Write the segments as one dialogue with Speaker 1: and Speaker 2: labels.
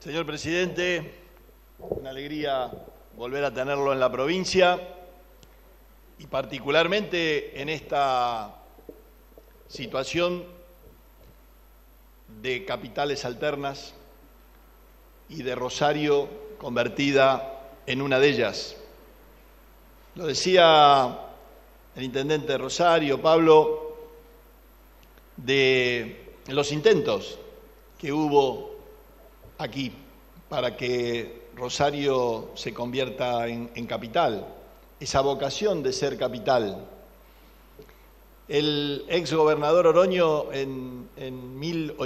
Speaker 1: Señor presidente, una alegría volver a tenerlo en la provincia y particularmente en esta situación de capitales alternas y de Rosario convertida en una de ellas. Lo decía el intendente de Rosario, Pablo, de los intentos que hubo aquí para que Rosario se convierta en capital, esa vocación de ser capital. El exgobernador Oroño en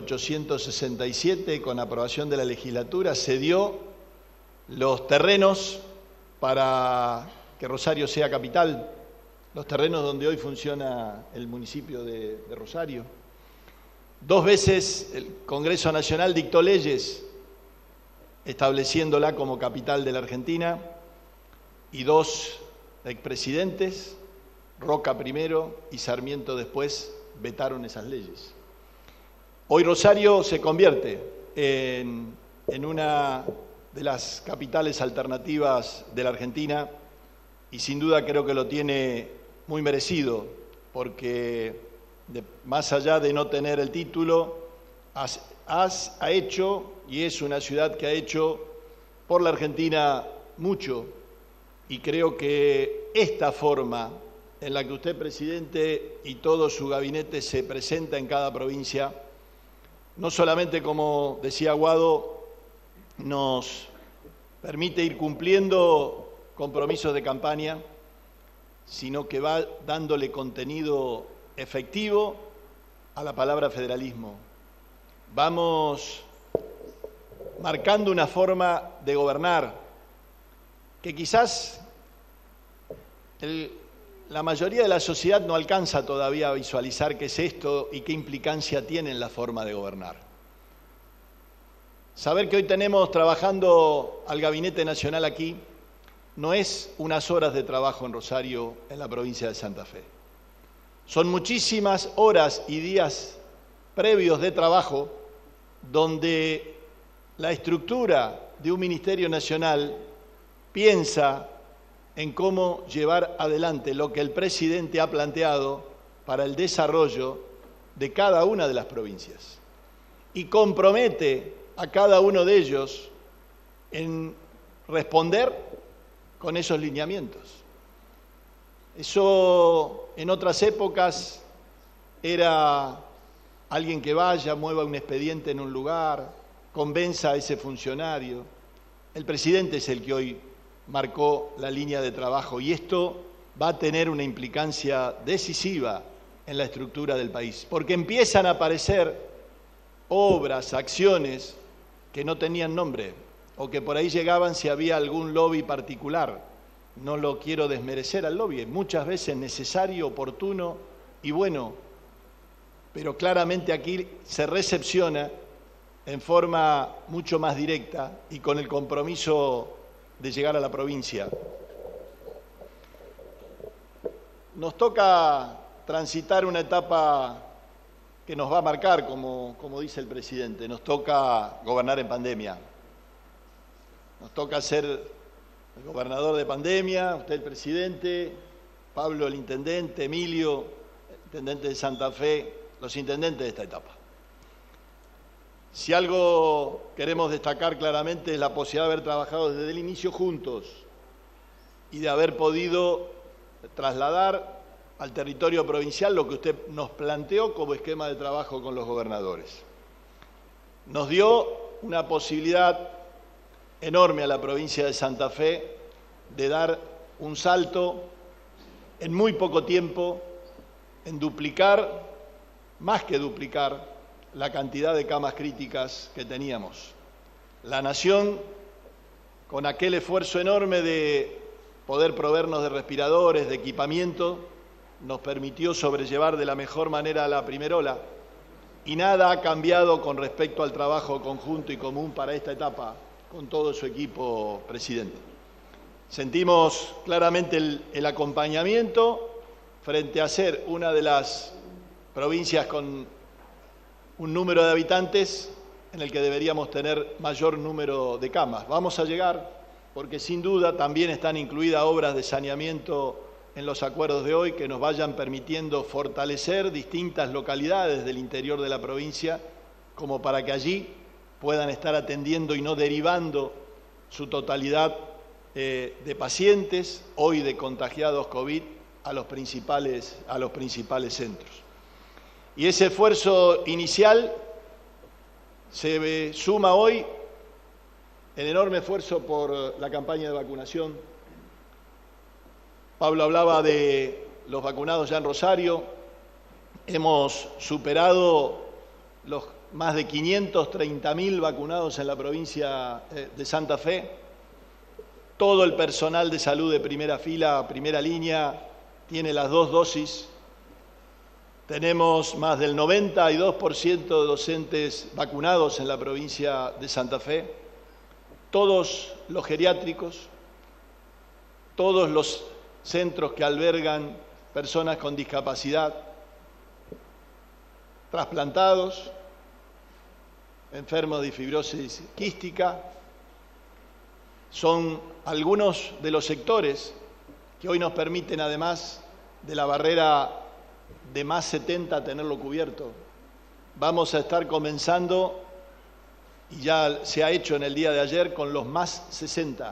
Speaker 1: 1867, con aprobación de la legislatura, cedió los terrenos para que Rosario sea capital, los terrenos donde hoy funciona el municipio de Rosario. 2 veces el Congreso Nacional dictó leyes estableciéndola como capital de la Argentina y 2 expresidentes, Roca primero y Sarmiento después, vetaron esas leyes. Hoy Rosario se convierte en una de las capitales alternativas de la Argentina y sin duda creo que lo tiene muy merecido porque más allá de no tener el título, ha hecho y es una ciudad que ha hecho por la Argentina mucho y creo que esta forma en la que usted, presidente, y todo su gabinete se presenta en cada provincia, no solamente, como decía Aguado, nos permite ir cumpliendo compromisos de campaña, sino que va dándole contenido efectivo a la palabra federalismo. Vamos marcando una forma de gobernar que quizás la mayoría de la sociedad no alcanza todavía a visualizar qué es esto y qué implicancia tiene en la forma de gobernar. Saber que hoy tenemos trabajando al Gabinete Nacional aquí no es unas horas de trabajo en Rosario, en la provincia de Santa Fe. Son muchísimas horas y días previos de trabajo donde la estructura de un Ministerio Nacional piensa en cómo llevar adelante lo que el presidente ha planteado para el desarrollo de cada una de las provincias y compromete a cada uno de ellos en responder con esos lineamientos. Eso en otras épocas era alguien que vaya, mueva un expediente en un lugar, convenza a ese funcionario. El presidente es el que hoy marcó la línea de trabajo y esto va a tener una implicancia decisiva en la estructura del país, porque empiezan a aparecer obras, acciones que no tenían nombre o que por ahí llegaban si había algún lobby particular. No lo quiero desmerecer al lobby, muchas veces necesario, oportuno y bueno, pero claramente aquí se recepciona en forma mucho más directa y con el compromiso de llegar a la provincia. Nos toca transitar una etapa que nos va a marcar, como dice el presidente, nos toca gobernar en pandemia. Nos toca ser el gobernador de pandemia, usted el presidente, Pablo el intendente, Emilio, el intendente de Santa Fe, los intendentes de esta etapa. Si algo queremos destacar claramente es la posibilidad de haber trabajado desde el inicio juntos y de haber podido trasladar al territorio provincial lo que usted nos planteó como esquema de trabajo con los gobernadores. Nos dio una posibilidad enorme a la provincia de Santa Fe de dar un salto en muy poco tiempo, en duplicar, más que duplicar, la cantidad de camas críticas que teníamos. La Nación, con aquel esfuerzo enorme de poder proveernos de respiradores, de equipamiento, nos permitió sobrellevar de la mejor manera la primera ola y nada ha cambiado con respecto al trabajo conjunto y común para esta etapa con todo su equipo, presidente. Sentimos claramente el acompañamiento frente a ser una de las provincias con un número de habitantes en el que deberíamos tener mayor número de camas. Vamos a llegar, porque sin duda también están incluidas obras de saneamiento en los acuerdos de hoy que nos vayan permitiendo fortalecer distintas localidades del interior de la provincia, como para que allí puedan estar atendiendo y no derivando su totalidad de pacientes, hoy de contagiados COVID, a los principales centros. Y ese esfuerzo inicial se suma hoy el enorme esfuerzo por la campaña de vacunación. Pablo hablaba de los vacunados ya en Rosario. Hemos superado los más de 530.000 vacunados en la provincia de Santa Fe. Todo el personal de salud de primera fila, primera línea, tiene las 2 dosis. Tenemos más del 92% de docentes vacunados en la provincia de Santa Fe, todos los geriátricos, todos los centros que albergan personas con discapacidad, trasplantados, enfermos de fibrosis quística, son algunos de los sectores que hoy nos permiten, además de la barrera de más 70, tenerlo cubierto. Vamos a estar comenzando, y ya se ha hecho en el día de ayer, con los más 60,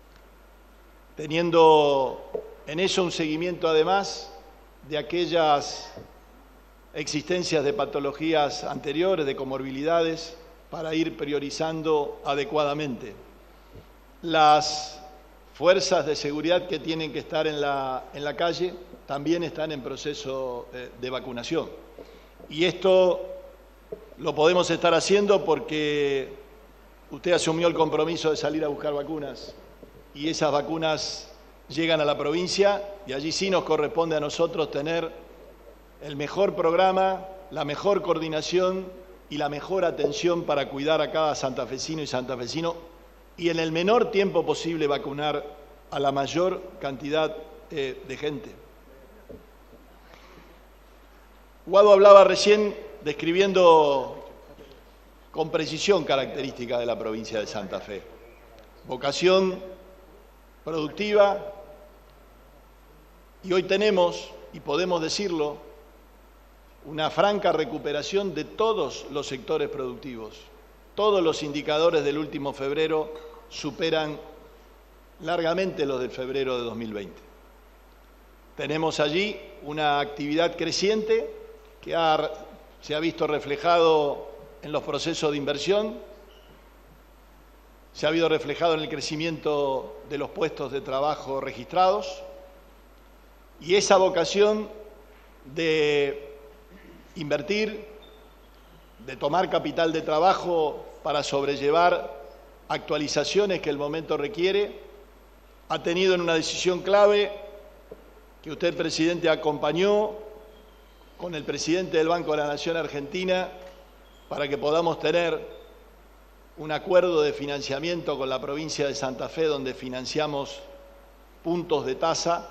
Speaker 1: teniendo en eso un seguimiento además de aquellas existencias de patologías anteriores, de comorbilidades, para ir priorizando adecuadamente. Las fuerzas de seguridad que tienen que estar en la calle también están en proceso de vacunación. Y esto lo podemos estar haciendo porque usted asumió el compromiso de salir a buscar vacunas y esas vacunas llegan a la provincia y allí sí nos corresponde a nosotros tener el mejor programa, la mejor coordinación y la mejor atención para cuidar a cada santafesino y santafesino y en el menor tiempo posible vacunar a la mayor cantidad de gente. Guado hablaba recién describiendo con precisión características de la provincia de Santa Fe. Vocación productiva, y hoy tenemos, y podemos decirlo, una franca recuperación de todos los sectores productivos. Todos los indicadores del último febrero superan largamente los del febrero de 2020. Tenemos allí una actividad creciente que se ha visto reflejado en los procesos de inversión, se ha visto reflejado en el crecimiento de los puestos de trabajo registrados y esa vocación de invertir, de tomar capital de trabajo para sobrellevar actualizaciones que el momento requiere, ha tenido en una decisión clave que usted, presidente, acompañó con el presidente del Banco de la Nación Argentina para que podamos tener un acuerdo de financiamiento con la provincia de Santa Fe donde financiamos puntos de tasa,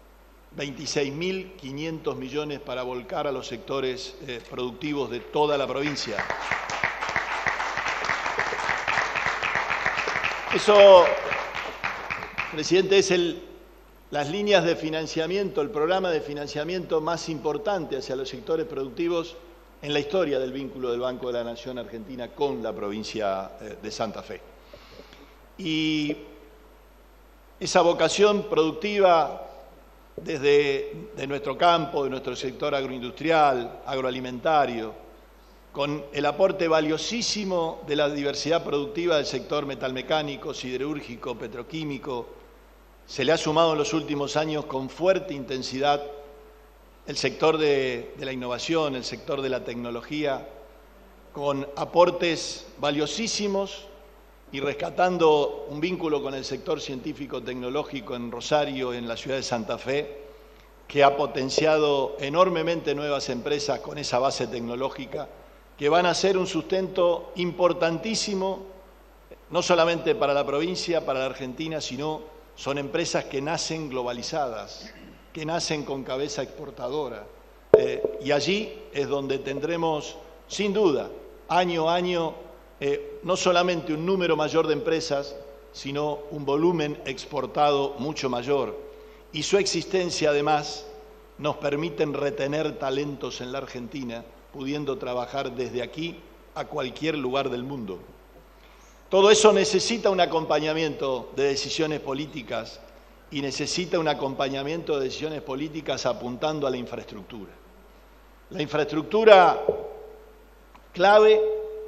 Speaker 1: 26.500 millones para volcar a los sectores productivos de toda la provincia. Eso, presidente, es las líneas de financiamiento, el programa de financiamiento más importante hacia los sectores productivos en la historia del vínculo del Banco de la Nación Argentina con la provincia de Santa Fe. Y esa vocación productiva de nuestro campo, de nuestro sector agroindustrial, agroalimentario, con el aporte valiosísimo de la diversidad productiva del sector metalmecánico, siderúrgico, petroquímico, se le ha sumado en los últimos años con fuerte intensidad el sector de la innovación, el sector de la tecnología, con aportes valiosísimos y rescatando un vínculo con el sector científico-tecnológico en Rosario, en la ciudad de Santa Fe, que ha potenciado enormemente nuevas empresas con esa base tecnológica, que van a ser un sustento importantísimo, no solamente para la provincia, para la Argentina, sino son empresas que nacen globalizadas, que nacen con cabeza exportadora. Y allí es donde tendremos, sin duda, año a año, no solamente un número mayor de empresas, sino un volumen exportado mucho mayor. Y su existencia, además, nos permiten retener talentos en la Argentina, pudiendo trabajar desde aquí a cualquier lugar del mundo. Todo eso necesita un acompañamiento de decisiones políticas y necesita un acompañamiento de decisiones políticas apuntando a la infraestructura. La infraestructura clave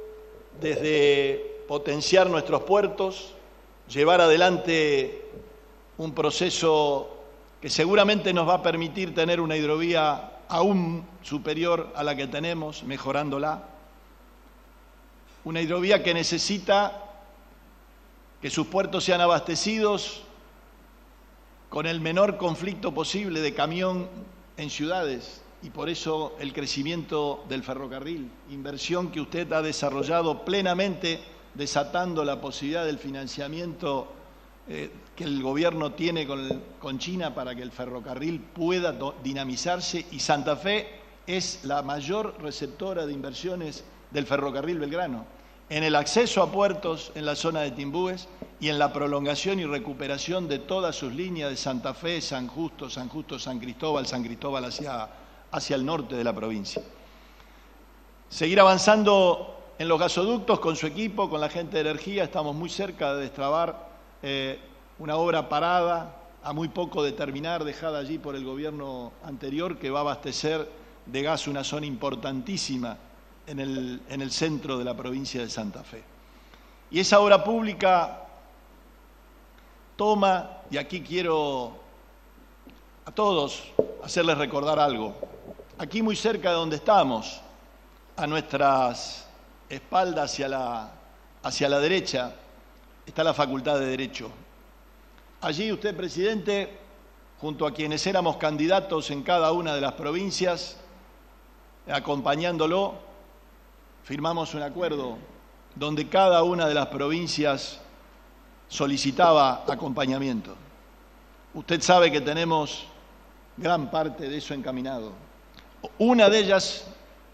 Speaker 1: desde potenciar nuestros puertos, llevar adelante un proceso que seguramente nos va a permitir tener una hidrovía aún superior a la que tenemos, mejorándola. Una hidrovía que necesita que sus puertos sean abastecidos con el menor conflicto posible de camión en ciudades, y por eso el crecimiento del ferrocarril, inversión que usted ha desarrollado plenamente, desatando la posibilidad del financiamiento que el gobierno tiene con China para que el ferrocarril pueda dinamizarse, y Santa Fe es la mayor receptora de inversiones del ferrocarril Belgrano, en el acceso a puertos en la zona de Timbúes y en la prolongación y recuperación de todas sus líneas de Santa Fe, San Justo, San Cristóbal hacia el norte de la provincia. Seguir avanzando en los gasoductos con su equipo, con la gente de energía. Estamos muy cerca de destrabar una obra parada, a muy poco de terminar, dejada allí por el gobierno anterior, que va a abastecer de gas una zona importantísima en el centro de la provincia de Santa Fe. Y esa obra pública toma, y aquí quiero a todos hacerles recordar algo. Aquí muy cerca de donde estamos, a nuestras espaldas hacia la derecha, está la Facultad de Derecho. Allí usted, presidente, junto a quienes éramos candidatos en cada una de las provincias, acompañándolo, firmamos un acuerdo donde cada una de las provincias solicitaba acompañamiento. Usted sabe que tenemos gran parte de eso encaminado. Una de ellas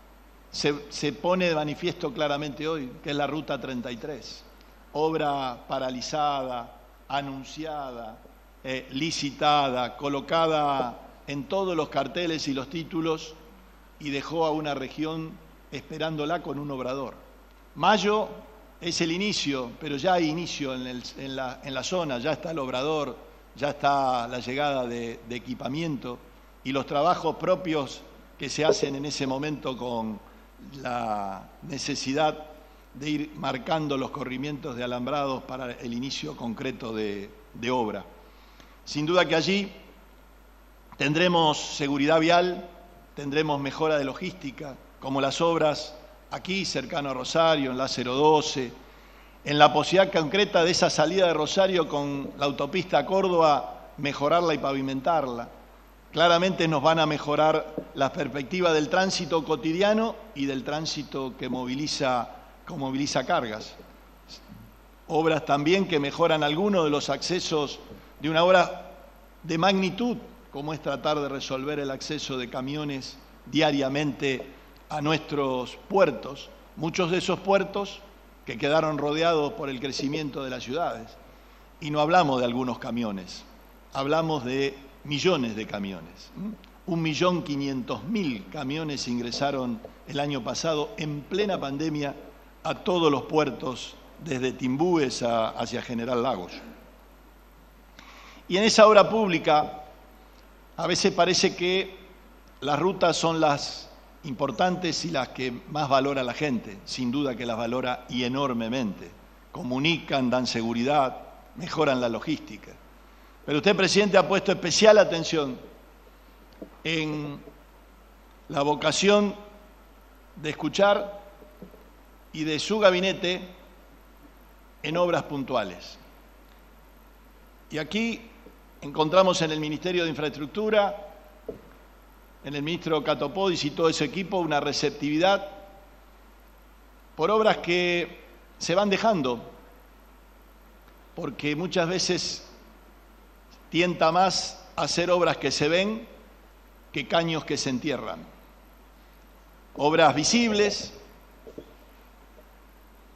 Speaker 1: se pone de manifiesto claramente hoy, que es la Ruta 33, obra paralizada, anunciada, licitada, colocada en todos los carteles y los títulos, y dejó a una región esperándola con un obrador. Mayo es el inicio, pero ya hay inicio en la zona, ya está el obrador, ya está la llegada de equipamiento y los trabajos propios que se hacen en ese momento con la necesidad de ir marcando los corrimientos de alambrados para el inicio concreto de obra. Sin duda que allí tendremos seguridad vial, tendremos mejora de logística, como las obras aquí cercano a Rosario, en la 012, en la posibilidad concreta de esa salida de Rosario con la autopista a Córdoba, mejorarla y pavimentarla. Claramente nos van a mejorar las perspectivas del tránsito cotidiano y del tránsito que moviliza cargas. Obras también que mejoran algunos de los accesos de una obra de magnitud, como es tratar de resolver el acceso de camiones diariamente a nuestros puertos, muchos de esos puertos que quedaron rodeados por el crecimiento de las ciudades. Y no hablamos de algunos camiones, hablamos de millones de camiones. 1.500.000 camiones ingresaron el año pasado en plena pandemia a todos los puertos, desde Timbúes hacia General Lagos. Y en esa obra pública, a veces parece que las rutas son las importantes y las que más valora la gente, sin duda que las valora y enormemente. Comunican, dan seguridad, mejoran la logística. Pero usted, presidente, ha puesto especial atención en la vocación de escuchar y de su gabinete en obras puntuales. Y aquí encontramos en el Ministerio de Infraestructura, en el ministro Catopodis y todo ese equipo, una receptividad por obras que se van dejando, porque muchas veces tienta más hacer obras que se ven que caños que se entierran. Obras visibles,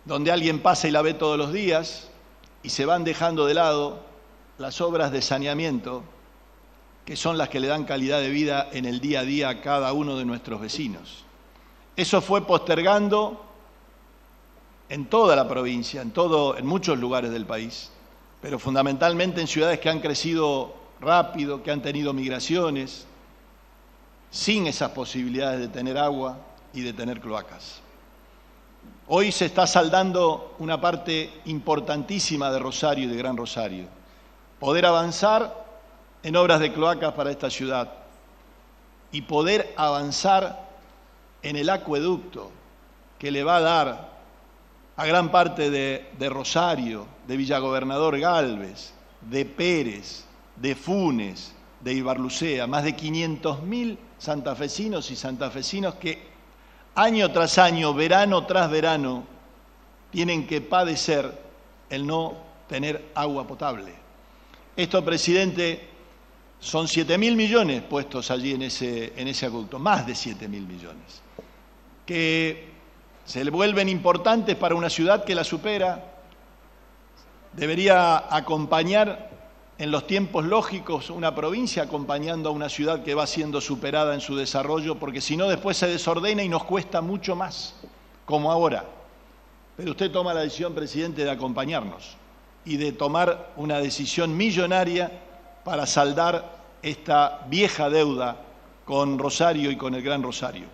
Speaker 1: donde alguien pasa y la ve todos los días y se van dejando de lado las obras de saneamiento, que son las que le dan calidad de vida en el día a día a cada uno de nuestros vecinos. Eso fue postergando en toda la provincia, en muchos lugares del país, pero fundamentalmente en ciudades que han crecido rápido, que han tenido migraciones, sin esas posibilidades de tener agua y de tener cloacas. Hoy se está saldando una parte importantísima de Rosario y de Gran Rosario. Poder avanzar en obras de cloacas para esta ciudad y poder avanzar en el acueducto que le va a dar a gran parte de Rosario, de Villagobernador Gálvez, de Pérez, de Funes, de Ibarlucea, más de 500.000 santafesinos y santafesinos que año tras año, verano tras verano, tienen que padecer el no tener agua potable. Esto, presidente, son 7.000 millones puestos allí en ese acueducto, más de 7.000 millones, que se le vuelven importantes para una ciudad que la supera. Debería acompañar en los tiempos lógicos una provincia acompañando a una ciudad que va siendo superada en su desarrollo, porque si no después se desordena y nos cuesta mucho más, como ahora. Pero usted toma la decisión, presidente, de acompañarnos y de tomar una decisión millonaria para saldar esta vieja deuda con Rosario y con el Gran Rosario.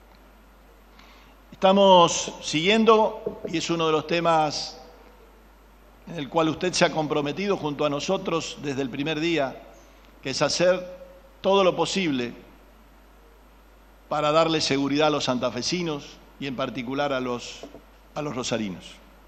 Speaker 1: Estamos siguiendo, y es uno de los temas en el cual usted se ha comprometido junto a nosotros desde el primer día, que es hacer todo lo posible para darle seguridad a los santafesinos y en particular a los rosarinos.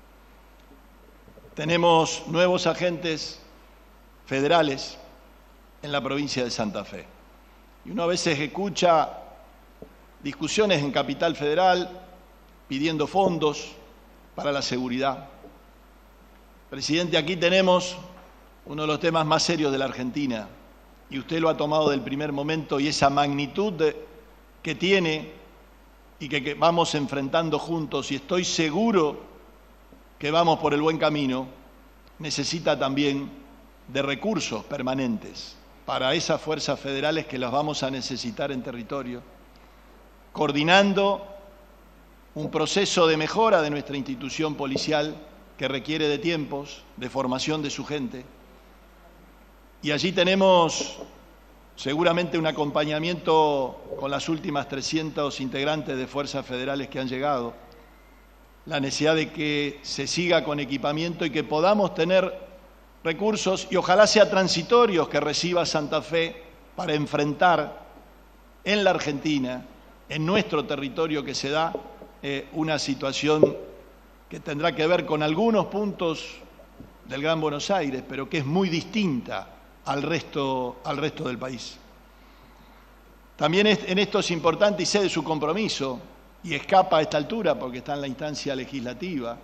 Speaker 1: Tenemos nuevos agentes federales en la provincia de Santa Fe. Y uno a veces escucha discusiones en Capital Federal pidiendo fondos para la seguridad. Presidente, aquí tenemos uno de los temas más serios de la Argentina y usted lo ha tomado del primer momento, y esa magnitud que tiene y que vamos enfrentando juntos, y estoy seguro que vamos por el buen camino, necesita también de recursos permanentes para esas fuerzas federales que las vamos a necesitar en territorio, coordinando un proceso de mejora de nuestra institución policial que requiere de tiempos, de formación de su gente. Y allí tenemos seguramente un acompañamiento con las últimas 300 integrantes de fuerzas federales que han llegado, la necesidad de que se siga con equipamiento y que podamos tener recursos, y ojalá sea transitorios, que reciba Santa Fe para enfrentar en la Argentina, en nuestro territorio que se da, una situación que tendrá que ver con algunos puntos del Gran Buenos Aires, pero que es muy distinta al resto del país. También en esto es importante, y sé de su compromiso, y escapa a esta altura porque está en la instancia legislativa,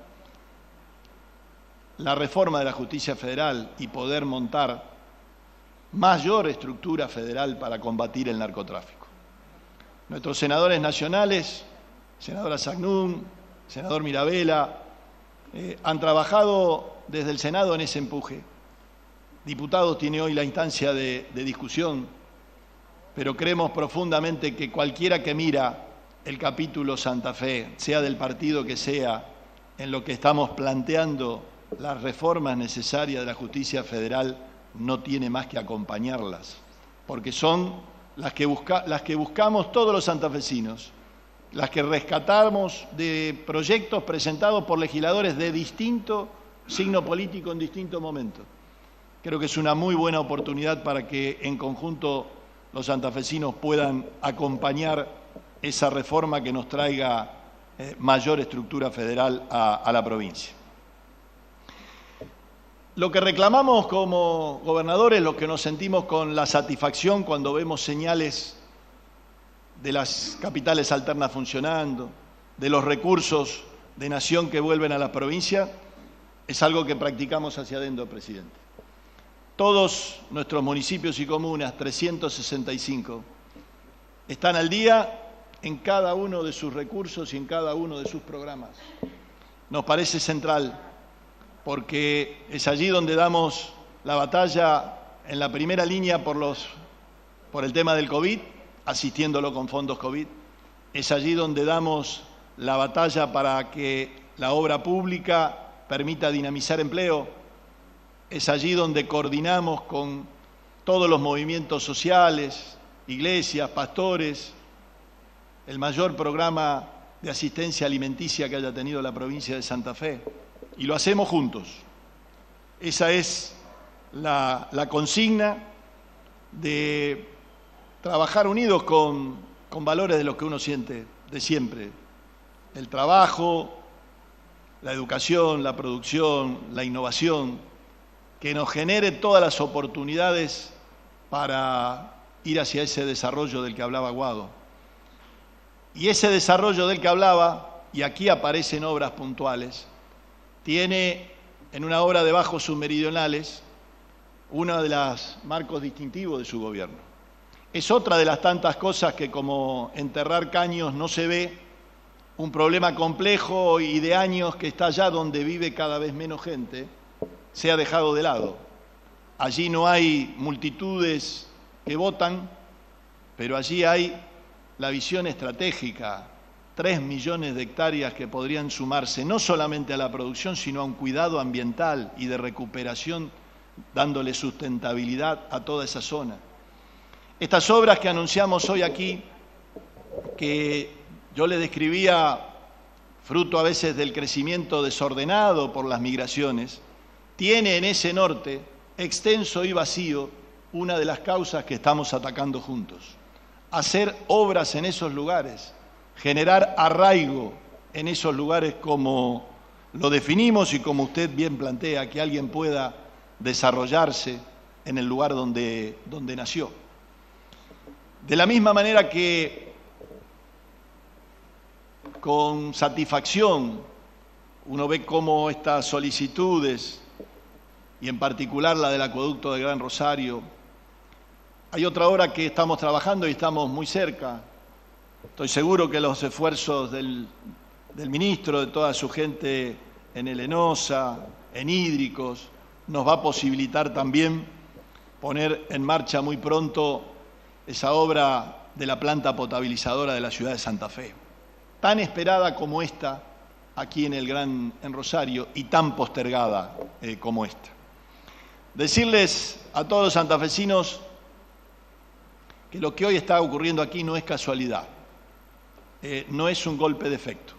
Speaker 1: la reforma de la justicia federal y poder montar mayor estructura federal para combatir el narcotráfico. Nuestros senadores nacionales, senadora Sagnún, senador Mirabella, han trabajado desde el Senado en ese empuje. Diputados tiene hoy la instancia de discusión, pero creemos profundamente que cualquiera que mira el capítulo Santa Fe, sea del partido que sea, en lo que estamos planteando las reformas necesarias de la justicia federal, no tiene más que acompañarlas, porque son las que buscamos todos los santafesinos, las que rescatamos de proyectos presentados por legisladores de distinto signo político en distinto momento. Creo que es una muy buena oportunidad para que en conjunto los santafesinos puedan acompañar esa reforma que nos traiga mayor estructura federal a la provincia. Lo que reclamamos como gobernadores, lo que nos sentimos con la satisfacción cuando vemos señales de las capitales alternas funcionando, de los recursos de nación que vuelven a la provincia, es algo que practicamos hacia adentro, presidente. Todos nuestros municipios y comunas, 365, están al día en cada uno de sus recursos y en cada uno de sus programas. nos parece central, porque es allí donde damos la batalla en la primera línea por el tema del COVID, asistiéndolo con fondos COVID. Es allí donde damos la batalla para que la obra pública permita dinamizar empleo. Es allí donde coordinamos con todos los movimientos sociales, iglesias, pastores, el mayor programa de asistencia alimenticia que haya tenido la provincia de Santa Fe. Y lo hacemos juntos. Esa es la consigna de trabajar unidos con valores de los que uno siente de siempre. El trabajo, la educación, la producción, la innovación, que nos genere todas las oportunidades para ir hacia ese desarrollo del que hablaba Guado. Y ese desarrollo del que hablaba, y aquí aparecen obras puntuales, tiene en una obra de bajos submeridionales uno de los marcos distintivos de su gobierno. Es otra de las tantas cosas que, como enterrar caños, no se ve, un problema complejo y de años que está allá donde vive cada vez menos gente, se ha dejado de lado. Allí no hay multitudes que votan, pero allí hay la visión estratégica, 3 millones de hectáreas que podrían sumarse no solamente a la producción, sino a un cuidado ambiental y de recuperación, dándole sustentabilidad a toda esa zona. Estas obras que anunciamos hoy aquí, que yo le describía fruto a veces del crecimiento desordenado por las migraciones, tiene en ese norte, extenso y vacío, una de las causas que estamos atacando juntos. Hacer obras en esos lugares, generar arraigo en esos lugares como lo definimos y como usted bien plantea, que alguien pueda desarrollarse en el lugar donde nació. De la misma manera que con satisfacción uno ve cómo estas solicitudes, y en particular la del acueducto del Gran Rosario, hay otra obra que estamos trabajando y estamos muy cerca. Estoy seguro que los esfuerzos del ministro, de toda su gente en el ENOSA, en hídricos, nos va a posibilitar también poner en marcha muy pronto esa obra de la planta potabilizadora de la ciudad de Santa Fe, tan esperada como esta aquí en Rosario y tan postergada como esta. Decirles a todos los santafesinos que lo que hoy está ocurriendo aquí no es casualidad, no es un golpe de efecto,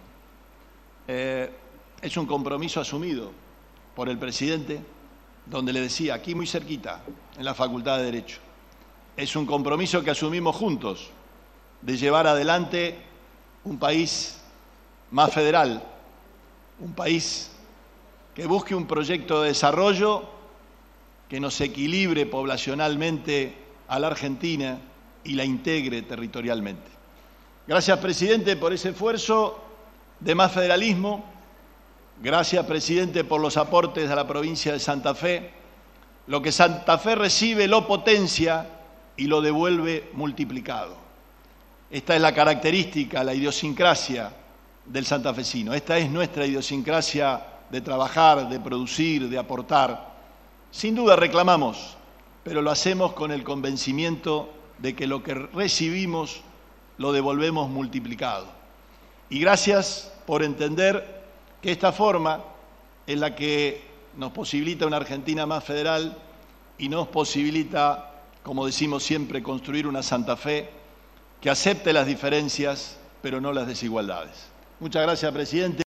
Speaker 1: es un compromiso asumido por el presidente, donde le decía, aquí muy cerquita, en la Facultad de Derecho. Es un compromiso que asumimos juntos, de llevar adelante un país más federal, un país que busque un proyecto de desarrollo que nos equilibre poblacionalmente a la Argentina y la integre territorialmente. Gracias, presidente, por ese esfuerzo de más federalismo. Gracias, presidente, por los aportes a la provincia de Santa Fe. Lo que Santa Fe recibe lo potencia y lo devuelve multiplicado. Esta es la característica, la idiosincrasia del santafesino. Esta es nuestra idiosincrasia de trabajar, de producir, de aportar. Sin duda reclamamos, pero lo hacemos con el convencimiento de que lo que recibimos lo devolvemos multiplicado. Y gracias por entender que esta forma es la que nos posibilita una Argentina más federal y nos posibilita, como decimos siempre, construir una Santa Fe que acepte las diferencias, pero no las desigualdades. Muchas gracias, presidente.